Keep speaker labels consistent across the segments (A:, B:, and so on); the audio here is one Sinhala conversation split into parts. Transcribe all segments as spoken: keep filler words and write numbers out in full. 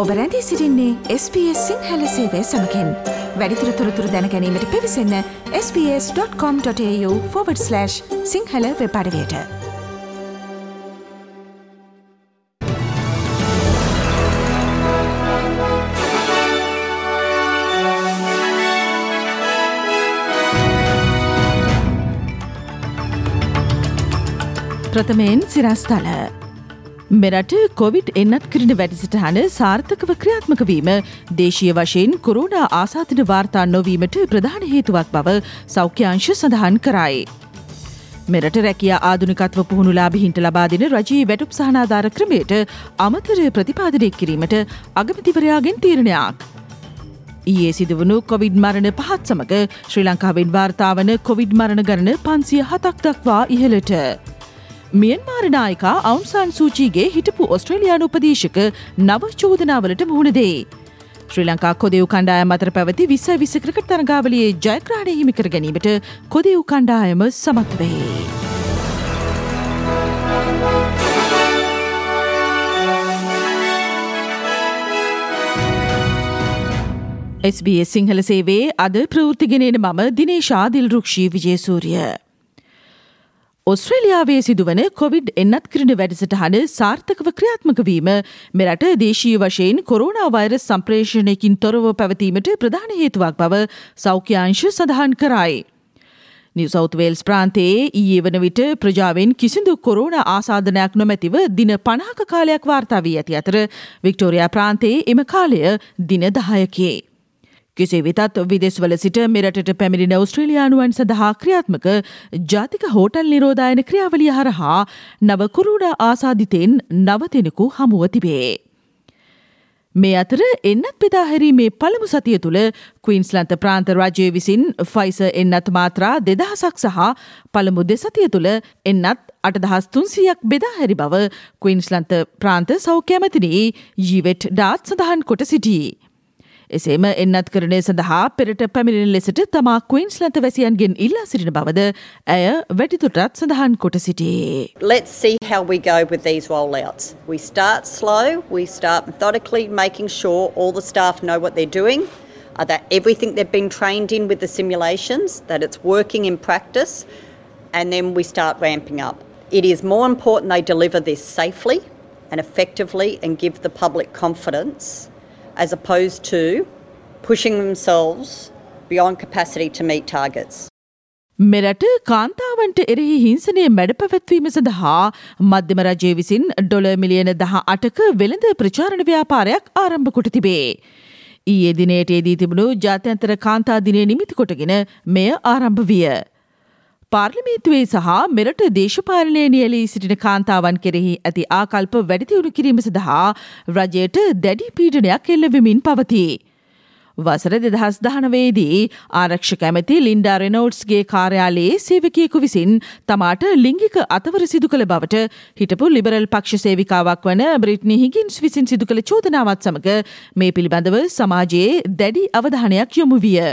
A: ඔබ රැඳී සිටින්නේ එස් බී එස් සිංහල සේවය සමගින්. වැඩිදුර තොරතුරු දැන ගැනීමට පිවිසන්න S B S dot com dot AU forward slash Sinhala web අඩවියට. ප්‍රථමයෙන් සිරස්තල. මෙරට කොවිඩ් එන්නත් කිරින වැඩසටහන සාර්ථකව ක්‍රියාත්මක වීම දේශීය වශයෙන් කොරෝනා ආසාදිත වාර්තා නොවීමට ප්‍රධාන හේතුවක් බව සෞඛ්‍ය අංශ සඳහන් කරයි. මෙරට රැකියා ආධුනිකත්ව පුහුණුලාභීන්ට ලබා දෙන රජයේ වැටුප් සහනාධාර ක්‍රමයට අමතර ප්‍රතිපාදනය කිරීමට අගමැතිවරයාගෙන් තීරණයක්. ඊයේ සිදුවුණු කොවිඩ් මරණ පහත් සමග ශ්‍රී ලංකාවෙන් වාර්තා වන කොවිඩ් මරණ ගණන පන්සිය හතක් දක්වා ඉහළට. මියන්මාර නායිකා අවුන් සාන් සූචීගේ හිටපු ඔස්ට්‍රේලියානු උපදේශක නව චෝදනාවලට මුහුණ දෙයි. ශ්‍රී ලංකා කොදෙව් කණ්ඩායම අතර පැවති විස්ස විස්ස ක්‍රිකට් තරගාවලියේ ජයග්‍රහණය හිමි කර ගැනීමට කොදෙව් කණ්ඩායම සමත් වේ. එස් බී එස් සිංහල සේවයේ අද ප්‍රවෘත්තිගෙනන මම දිනේෂා දිල්රුක්ෂී විජේසූරිය. ඔස්ට්‍රේලියාවේ සිදුවන කොවිඩ් එන්නත් කිරින වැඩසටහන සාර්ථකව ක්‍රියාත්මක වීම මෙරට දේශීය වශයෙන් කොරෝනා වෛරස් සම්ප්‍රේෂණයකින් තොරව පැවතීමට ප්‍රධාන හේතුවක් බව සෞඛ්‍ය අංශ සඳහන් කරයි. නිව් සවුත් වේල්ස් ප්‍රාන්තයේ ඊයේ වන විට ප්‍රජාවෙන් කිසිදු කොරෝනා ආසාදනයක් නොමැතිව දින පනහක කාලයක් වාර්තා වී ඇති අතර වික්ටෝරියා ප්‍රාන්තයේ එම කාලය දින දහයකි. කෙසේ වෙතත් විදෙස්වල සිට මෙරටට පැමිණෙන ඔස්ට්‍රේලියානුවන් සඳහා ක්‍රියාත්මක ජාතික හෝටල් නිරෝධායන ක්‍රියාවලිය හරහා නව කොරෝනා ආසාදිතයින් නව දෙනෙකු හමුව තිබේ. මේ අතර එන්නත් බෙදා හැරීමේ පළමු සතිය තුළ ක්වීන්ස්ලන්ත ප්‍රාන්ත රජය විසින් ෆයිසර් එන්නත් මාත්‍රා දෙදහසක් සහ පළමු දෙසතිය තුළ එන්නත් අටදහස් තුන්සියයක් බෙදා හැරි බව ක්වීන්ස්ලන්ත ප්‍රාන්ත සෞඛ්‍ය ඇමතිනි ජීවෙට් ඩාත් සඳහන් කොට සිටී. එසේම එන්නත් කරණය සඳහා පෙරට පැමිණෙන ලෙසට තමා ක්වීන්ස්ලන්ත වැසියන්ගෙන් ඉල්ලා සිටින බවද ඇය වැඩිදුරටත් සඳහන් කොට සිටී.
B: Let's see how we go with these rollouts. We start slow, we start methodically making sure all the staff know what they're doing, uh, that everything they've been trained in with the simulations, that it's working in practice, and then we start ramping up. It is more important they deliver this safely and effectively and give the public confidence as opposed to pushing themselves beyond capacity to meet targets.
A: මෙරට කාන්තාවන්ට එරෙහි හිංසනය මැඩ පැවැත්වීම සඳහා මධ්‍යම රජය විසින් ඩොලර් මිලියන දහ අටක වෙළඳ ප්‍රචාරණ ව්‍යාපාරයක් ආරම්භ කොට තිබේ. ඊයේ දිනයට යෙදී තිබුණු ජාත්‍යන්තර කාන්තා දිනය නිමිති කොටගෙන මෙය ආරම්භ විය. පාර්ලිමේන්තුවේ සහ මෙරට දේශපාලනයේ නියැලී සිටින කාන්තාවන් කෙරෙහි ඇති ආකල්ප වැඩිදියුණු කිරීම සඳහා රජයට දැඩි පීඩනයක් එල්ල වෙමින් පවතී. වසර දෙදහස් දහනවයේදී ආරක්ෂක ඇමති ලින්ඩා රෙනෝල්ඩ්ස්ගේ කාර්යාලයේ සේවකයෙකු විසින් තමාට ලිංගික අතවර සිදු කළ බවට හිටපු ලිබරල් පක්ෂ සේවිකාවක් වන බ්‍රිට්නි හිගින්ස් විසින් සිදු කළ චෝදනාවත් සමග මේ පිළිබඳව සමාජයේ දැඩි අවධානයක් යොමු විය.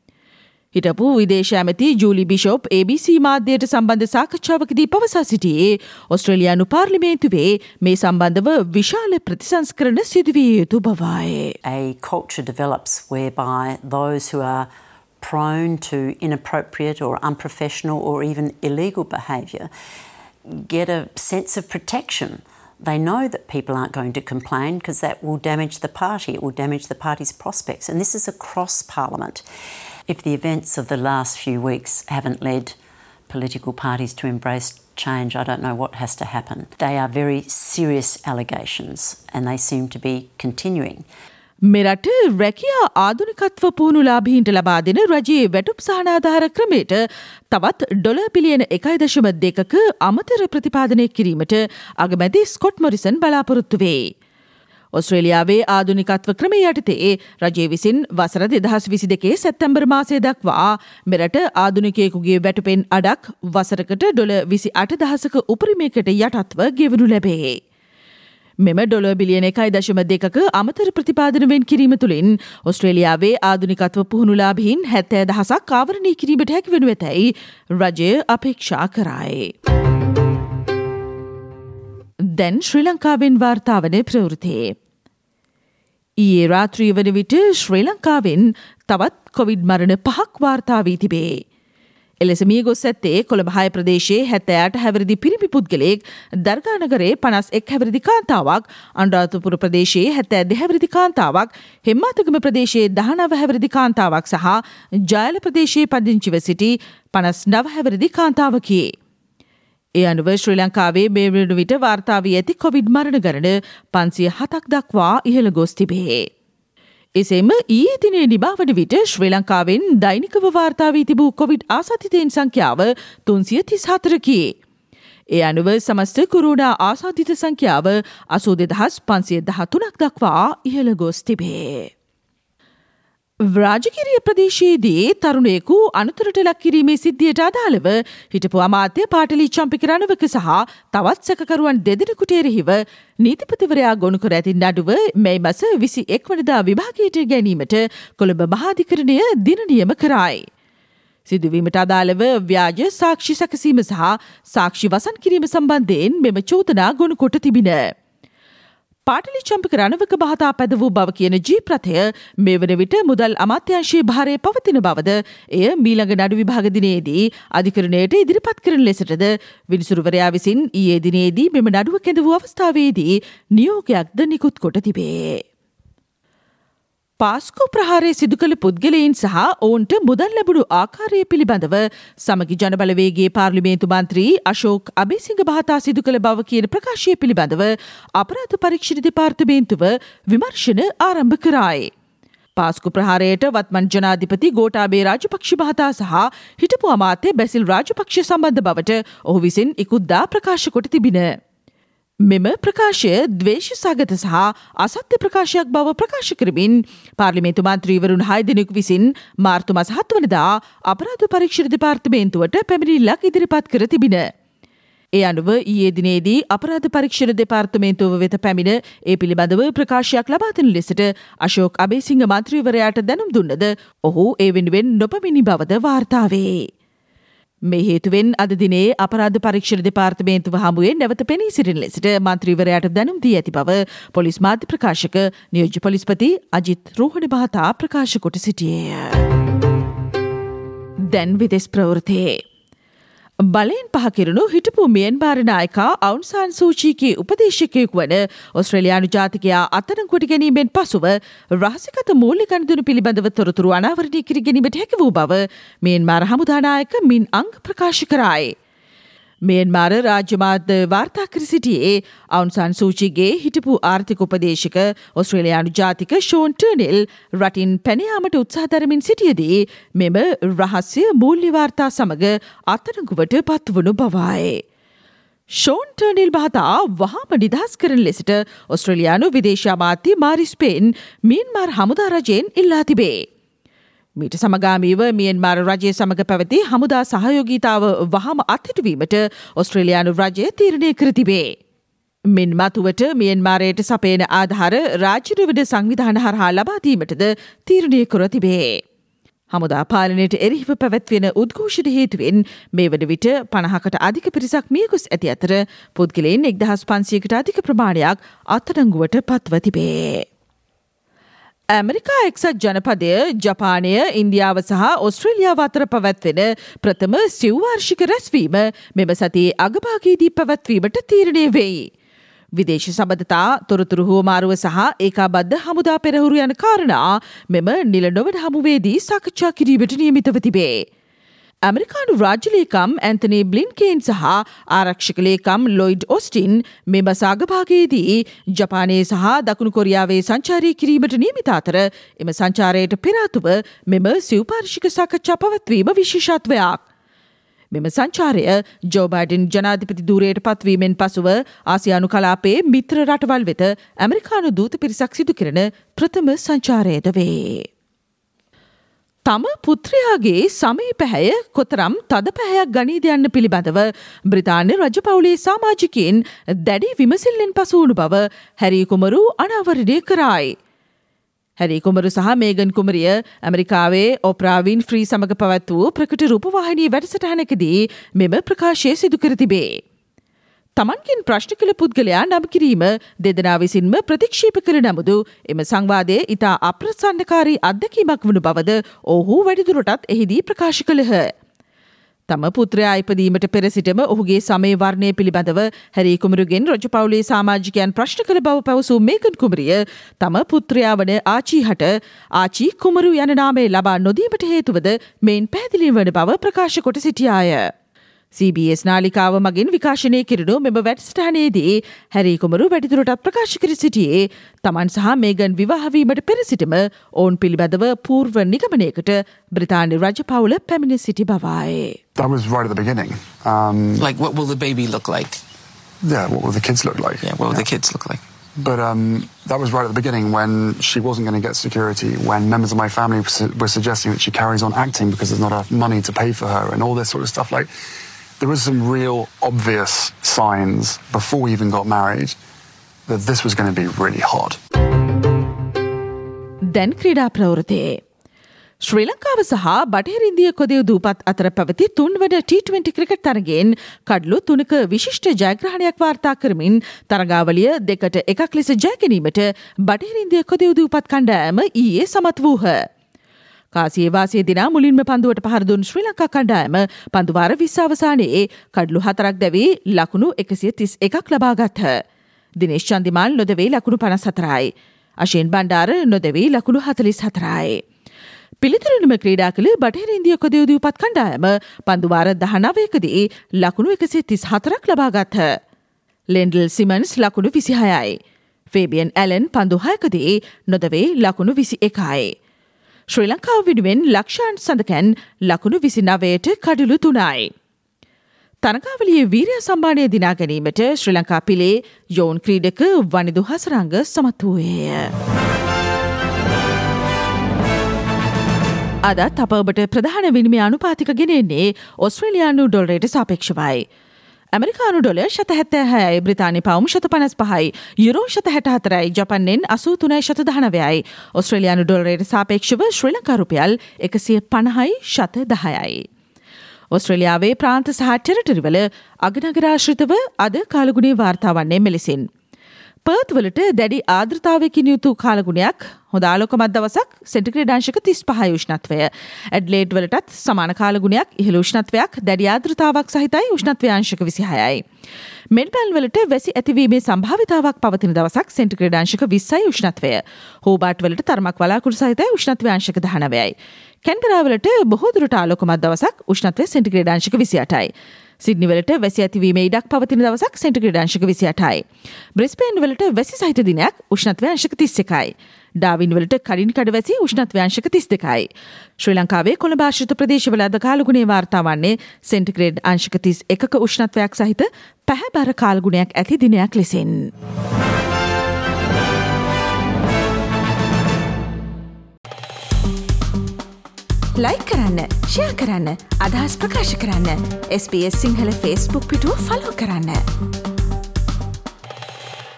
A: හිටපු විදේශ ඇමති ජූලි බිෂොප් ඒ බී සී මාධ්‍යයට සම්බන්ධ සාකච්ඡාවකදී පවසා සිටියේ ඔස්ට්‍රේලියානු පාර්ලිමේන්තුවේ මේ සම්බන්ධව විශාල ප්‍රතිසංස්කරණ සිදුවිය යුතු බවයි.
C: A culture develops whereby those who are prone to inappropriate or unprofessional or even illegal behaviour get a sense of protection. They know that people aren't going to complain because that will damage the party, it will damage the party's prospects. And this is across Parliament. If the events of the last few weeks haven't led political parties to embrace change, I don't know what has to happen. They are very serious allegations and they seem to be continuing.
A: මෙරට රැකියා ආධුනිකත්ව පුහුණුලාභීන්ට ලබා දෙන රජයේ වැටුප් සහනාධාර ක්‍රමයට තවත් ඩොලර් බිලියන එකයි දශම දෙකක අමතර ප්‍රතිපාදනය කිරීමට අගමැති ස්කොට් මොරිසන් බලාපොරොත්තු වේ. ඔස්ට්‍රේලියාවේ ආධුනිකත්ව ක්‍රමය යටතේ රජය විසින් වසර දෙදහස් විසි දෙකේ සැප්තැම්බර් මාසය දක්වා මෙරට ආධුනිකයෙකුගේ වැටුපෙන් අඩක් වසරකට ඩොලර් විසි අට දහසක උපරිමයකට යටත්ව ගෙවනු ලැබේ. මෙම ඩොලර් බිලියන එකයි දශම දෙකක අමතර ප්‍රතිපාදන වෙන් කිරීම තුළින් ඔස්ට්‍රේලියාවේ ආධුනිකත්ව පුහුණුලාභීන් හැත්තෑ දහසක් ආවරණය කිරීමට හැකිවනු ඇතැයි රජය අපේක්ෂා කරයි. දැන් ශ්‍රී ලංකාවෙන් වාර්තාවන ප්‍රවෘතියේ ඊයේ රාත්‍රිය වන විට ශ්‍රී ලංකාවෙන් තවත් කොවිඩ් මරණ පහක් වාර්තා වී තිබේ. එලෙස මිය ගොස් ඇත්තේ කොළඹ හය ප්‍රදේශයේ හැත්තෑ අට හැවිරිදි පිරිමි පුද්ගලයෙක්, දර්ගා නගරයේ පනස් එක් හැවිරිදි කාන්තාවක්, අනුරාධපුර ප්‍රදේශයේ හැත්තෑ දෙක හැවිරිදි කාන්තාවක්, හෙම්මාතගම ප්‍රදේශයේ දහනව හැවිරිදි කාන්තාවක් සහ ජායල ප්‍රදේශයේ පදිංචිව සිටි පනස් නව හැවිරිදි කාන්තාවකි. ඒ අනුව ශ්‍රී ලංකාවේ මේ වන විට වාර්තා වී ඇති කොවිඩ් මරණ ගණන පන්සිය හතක් දක්වා ඉහළ ගොස් තිබේ. එසේම ඊයේ දිනේ නිබාවන විට ශ්‍රී ලංකාවෙන් දෛනිකව වාර්තා වී තිබූ කොවිඩ් ආසාදිතයින් සංඛ්‍යාව තුන්සිය තිස් හතරකි. ඒ අනුව සමස්ත කොරෝනා ආසාදිත සංඛ්‍යාව අසූ දෙදහස් පන්සිය දහතුනක් දක්වා ඉහළ ගොස් තිබේ. රාජකිරිය ප්‍රදේශයේදී තරුණයෙකු අනතුරට ලක් කිරීමේ සිද්ධියට අදාළව හිටපු අමාත්‍ය පාටලී චම්පික රණවක සහ තවත් සැකකරුවන් දෙදෙනෙකුට එරෙහිව නීතිපතිවරයා ගොනු කර ඇති නඩුව මේ මාස විසි එක් වනදා විභාගයට ගැනීමට කොළඹ මහාධිකරණය දින නියම කරයි. සිදුවීමට අදාළව ව්‍යාජ සාක්ෂි සැකසීම සහ සාක්ෂි වසන් කිරීම සම්බන්ධයෙන් මෙම චෝදනා ගොනු කොට තිබින. පාටලි චම්පික රණවක මහතා පැද වූ බව කියන ජීප් රථය මේ වන විට මුදල් අමාත්‍යාංශයේ භාරයේ පවතින බවද එය මීළඟ නඩු විභාග දිනයේදී අධිකරණයට ඉදිරිපත් කරන ලෙසටද විනිසුරුවරයා විසින් ඊයේ දිනේදී මෙම නඩුව කැඳ වූ අවස්ථාවේදී නියෝගයක්ද නිකුත් කොට තිබේ. පාස්කු ප්‍රහාරය සිදු කළ පුද්ගලයින් සහ ඔවුන්ට මුදල් ලැබුණු ආකාරය පිළිබඳව සමගි ජනබලවේගයේ පාර්ලිමේන්තු මන්ත්‍රී අශෝක් අබේසිංහ මහතා සිදු කළ බව කියන ප්‍රකාශය පිළිබඳව අපරාධ පරීක්ෂණ දෙපාර්තමේන්තුව විමර්ශන ආරම්භ කරයි. පාස්කු ප්‍රහාරයට වත්මන් ජනාධිපති ගෝඨාභය රාජපක්ෂ මහතා සහ හිටපු අමාත්‍ය බැසිල් රාජපක්ෂ සම්බන්ධ බවට ඔහු විසින් ඉකුත්දා ප්‍රකාශ කොට තිබින. මෙම ප්‍රකාශය ද්වේෂ සහගත සහ අසත්‍ය ප්‍රකාශයක් බව ප්‍රකාශ කරමින් පාර්ලිමේන්තු මන්ත්‍රීවරුන් හය දෙනෙකු විසින් මාර්තු මාස හත වනදා අපරාධ පරීක්ෂණ දෙපාර්තමේන්තුවට පැමිණිල්ලක් ඉදිරිපත් කර තිබින. ඒ අනුව ඊයේ දිනේදී අපරාධ පරීක්ෂණ දෙපාර්තමේන්තුව වෙත පැමිණ ඒ පිළිබඳව ප්‍රකාශයක් ලබා දෙන ලෙසට අශෝක් අබේසිංහ මන්ත්‍රීවරයාට දැනුම් දුන්නද ඔහු ඒ වෙනුවෙන් නොපැමිණි බවද වාර්තා වේ. මේ හේතුවෙන් අද දිනේ අපරාධ පරීක්ෂණ දෙපාර්තමේන්තුව හමුවේ නැවත පෙනී සිටින ලෙසට මන්ත්‍රීවරයාට දැනුම් දී ඇති බව පොලිස් මාධ්‍ය ප්‍රකාශක නියෝජ්‍ය පොලිස්පති අජිත් රෝහණ මහතා ප්‍රකාශ කොට සිටියේය. දැන් විදෙස් ප්‍රවෘත්තියේ බලයෙන් පහ කෙරුණු හිටපු මියන්මාර නායකා අවුන් සාන් සූචීගේ උපදේශකයෙකු වන ඔස්ට්‍රේලියානු ජාතිකයා අත්අඩංගුවට ගැනීමෙන් පසුව රහසිගත මූල්‍ය ගනුදෙනු පිළිබඳව තොරතුරු අනාවරණය කර ගැනීමට හැකි වූ බව මියන්මාර හමුදා නායක මින් අංග් ප්‍රකාශ කරයි. මියන්මාර රාජ්‍ය මාධ්‍ය වාර්තා කර සිටියේ අවුන් සාන් සූචීගේ හිටපු ආර්ථික උපදේශක ඔස්ට්‍රේලියානු ජාතික ෂෝන් ටර්නෙල් රටින් පැන යාමට උත්සාහ දරමින් සිටියදී මෙම රහස්‍ය මූල්‍ය වාර්තා සමග අත්අඩංගුවට පත්වනු බවයි. ෂෝන් ටර්නෙල් මහතා වහාම නිදහස් කරන ලෙසට ඔස්ට්‍රේලියානු විදේශ අමාත්‍ය මාරිස් පේන් මියන්මාර් හමුදා රජයෙන් ඉල්ලා තිබේ. මීට සමගාමීව මියන්මාර රජය සමග පැවති හමුදා සහයෝගීතාව වහම අත්හිටුවීමට ඔස්ට්‍රේලියානු රජය තීරණය කර තිබේ. මින් මතුවට මියන්මාරයට සපයන ආධාර රාජ්‍ය නිවැඩ සංවිධාන හරහා ලබා දීමටද තීරණය කර තිබේ. හමුදා පාලනයට එරෙහිව පැවැත්වෙන උද්ඝෝෂණ හේතුවෙන් මේ වන විට පනහකට අධික පිරිසක් මියගොස් ඇති අතර පුද්ගලයන් එක්දහස් පන්සියකට අධික ප්‍රමාණයක් අත්අඩංගුවට පත්ව තිබේ. ඇමරිකා එක්සත් ජනපදය ජපානය ඉන්දියාව සහ ඔස්ට්‍රේලියාව අතර පැවැත්වෙන ප්‍රථම සිව්වාර්ෂික රැස්වීම මෙම සතියේ අගභාගයේදී පැවැත්වීමට තීරණය වෙයි. විදේශ සබඳතා තොරතුරු හුවමාරුව සහ ඒකාබද්ධ හමුදා පෙරහුරු යන කාරණා මෙම නිල නොවන හමුවේදී සාකච්ඡා කිරීමට නියමිතව තිබේ. ඇමරිකානු රාජ්‍ය ලේකම් ඇන්තනී බ්ලින්කේන් සහ ආරක්ෂක ලේකම් ලොයිඩ් ඔස්ටින් මෙම සාගභාගයේදී ජපානයේ සහ දකුණු කොරියාවේ සංචාරය කිරීමට නියමිත අතර එම සංචාරයට පෙර ආතුව මෙම සිව්පාර්ශ්වික සාකච්ඡා පැවැත්වීම විශේෂත්වයක්. මෙම සංචාරය ජෝ බයිඩන් ජනාධිපති ධූරයට පත්වීමෙන් පසුව ආසියානු කලාපයේ මිත්‍ර රටවල් වෙත ඇමරිකානු දූත පිරිසක් සිදු කරන ප්‍රථම සංචාරයද වේ. තම පුත්‍රයාගේ සමී පැහැය කොතරම් තද පැහැයක් ගනීද යන්න පිළිබඳව බ්‍රිතාන්‍ය රජපෞලේ සමාජිකයින් දැඩි විමසිල්ලෙන් පසු වුණු බව හැරී කුමරු අනාවරණය කරයි. හැරී කුමරු සහ මේගන් කුමරිය ඇමරිකාවේ ඔප්‍රා වින්ෆ්‍රී සමග පැවැත් වූ ප්‍රකට රූපවාහිනී වැඩසටහනකදී මෙම ප්‍රකාශය සිදු කර තිබේ. තමන්ගෙන් ප්‍රශ්න කළ පුද්ගලයා නම් කිරීම දෙදෙනා විසින්ම ප්‍රතික්ෂේප කළ නමුදු එම සංවාදය ඉතා අප්‍රසන්නකාරී අත්දැකීමක් වනු බවද ඔහු වැඩිදුරටත් එහිදී ප්‍රකාශ කළහ. තම පුත්‍රයා ඉපදීමට පෙර සිටම ඔහුගේ සමය වර්ණය පිළිබඳව හැරී කුමරුගෙන් රජපෞලේ සමාජිකයන් ප්‍රශ්න කළ බව පැවසූ මේගන් කුමරිය තම පුත්‍රයා වන ආචීහට ආචී කුමරු යන නාමය ලබා නොදීමට හේතුවද මෙයින් පැහැදිලි වන බව ප්‍රකාශ කොට සිටියාය. සී බී එස් නාලිකාව මගින් විකාශනය කිරුණු මෙම වැඩසටහනේදී හැරී කුමරු වැඩිදුරටත් ප්‍රකාශ කර සිටියේ තමන් සහ මේගන් විවාහවීමට පෙර සිටම ඔවුන් පිළිබඳව පූර්ව නිගමනයකට බ්‍රිතාන්‍ය රජපෞල පැමිණ සිටි බවයි.
D: That was right at the beginning. Um,
E: like, what will the baby look like?
D: Yeah, what will the kids look like?
E: Yeah, what will
D: yeah.
E: the kids look like?
D: But um, that was right at the beginning when she wasn't going to get security, when members of my family were suggesting that she carries on acting because there's not enough money to pay for her and all this sort of stuff. Like, there was some real obvious signs before we even got married that this was going to be really hard.
A: දැන් ක්‍රීඩා ප්‍රවෘත්තියේ ශ්‍රී ලංකාව සහ බටහිර ඉන්දිය කොදෙව් දූපත් අතර පැවති තුන්වන ටී ට්වෙන්ටි ක්‍රිකට් තරගයෙන් කඩලු තුනක විශිෂ්ට ජයග්‍රහණයක් වාර්තා කරමින් තරගාවලිය දෙකට එකක් ලෙස ජය ගැනීමට බටහිර ඉන්දිය කොදෙව් දූපත් කණ්ඩායම ඊයේ සමත් වූහ. කාසියේ වාසිය දිනා මුලින්ම පන්දුවට පහර දුන් ශ්‍රී ලංකා කණ්ඩායම පන්දුවාර විස්ස අවසානයේ කඩලු හතරක් දැවී ලකුණු එකසිය තිස් එකක් ලබා ගත්හ. දිනේෂ් චන්දිමාල් නොදැවී ලකුණු පනස් හතරයි. අශේන් බණ්ඩාර නොදැවී ලකුණු හතලිස් හතරයි. පිළිතුරුණම ක්‍රීඩා කළ බටහිර ඉන්දිය කොදෙව් දූපත් කණ්ඩායම පන්දුවාර දහනවයකදී ලකුණු එකසිය තිස් හතරක් ලබා ගත්හ. ලෙන්ඩල් සිමන්ස් ලකුණු විසිහයයි. ෆේබියන් ඇලන් පන්දු හයකදී නොදැවී ලකුණු විසි එකයි. ශ්‍රී ලංකාව වෙනුවෙන් ලක්ෂාන් සඳකැන් ලකුණු විසිනවයට කඩලු තුනයි. තරගාවලියේ වීරය සම්මානය දිනා ගැනීමට ශ්‍රී ලංකා පිලේ යෝන් ක්‍රීඩක වනිදු හසරංග සමත් වූයේය. අදත් අප ඔබට ප්‍රධාන විනිමය අනුපාතික ගෙනෙන්නේ ඔස්ට්‍රේලියානු ඩොලරයට සාපේක්ෂවයි. ඇමරිකානු ඩොලර් ශත හැත්තෑහයයි, බ්‍රිතාන්‍ය පවුම් ශත පනස් පහයි, යුරෝ ශත හැට හතරයි, ජපන්නෙන් අසූ තුනයි ශත දහනවයයි, ඔස්ට්‍රේලියානු ඩොලරයට සාපේක්ෂව ශ්‍රී ලංකා රුපියල් එකසිය පනහයි ශත දහයයි. ඔස්ට්‍රේලියාවේ ප්‍රාන්ත සහ ටෙරිටරිවල අගනගරාශ්‍රිතව අද කාලගුණේ වාර්තා වන්නේ මෙලෙසින්. පර්ත් වලට දැඩි ආර්ද්‍රතාවයකින් යුතු කාලගුණයක්, හොඳ ආලෝකමත් දවසක්, සෙන්ටිග්‍රේඩ් අංශක තිස් පහයි උෂ්ණත්වය. ඇඩ්ලේඩ් වලටත් සමාන කාලගුණයක්, ඉහළ උෂ්ණත්වයක්, දැඩි ආර්ද්‍රතාවක් සහිතයි, උෂ්ණත්වය අංශක විසිහයයි. මෙල්බර්න් වලට වැසි ඇතිවීමේ සම්භාවිතාවක් පවතින දවසක්, සෙන්ටිග්‍රේඩ් අංශක විස්සයි උෂ්ණත්වය. හෝබාට් වලට තරමක් වලාකුළු සහිතයි, උෂ්ණත්වය අංශක දහනවයයි. කැන්බරා වලට බොහෝ දුරට ආලෝකමත් දවසක්, උෂ්ණත්වය සෙන්ටිග්‍රේඩ් අංශක විසි අටයි. සිඩ්නි වලට වැසි ඇතිවීමේ ඉඩක් පවතින දවසක්, සෙන්ටිග්‍රේඩ් අංශක විසි අටයි. බ්‍රිස්බේන් වලට වැසි සහිත දිනයක්, උෂ්ණත්වය අංශක තිස් එකයි. ඩාවින් වලට කඩින් කඩ වැසි, උෂ්ණත්වය අංශක තිස් දෙකයි. ශ්‍රී ලංකාවේ කොළඹ ආශ්‍රිත ප්‍රදේශවල අද කාලගුණේ වාර්තා වන්නේ සෙන්ටිග්‍රේඩ් අංශක තිස් එකක උෂ්ණත්වයක් සහිත පැහැබර කාලගුණයක් ඇති දිනයක් ලෙසින්. ලයික් කරන්න, ෂෙයා කරන්න, අදහස් ප්‍රකාශ කරන්න. S B S Sinhala Facebook පිටුව ෆලෝ කරන්න.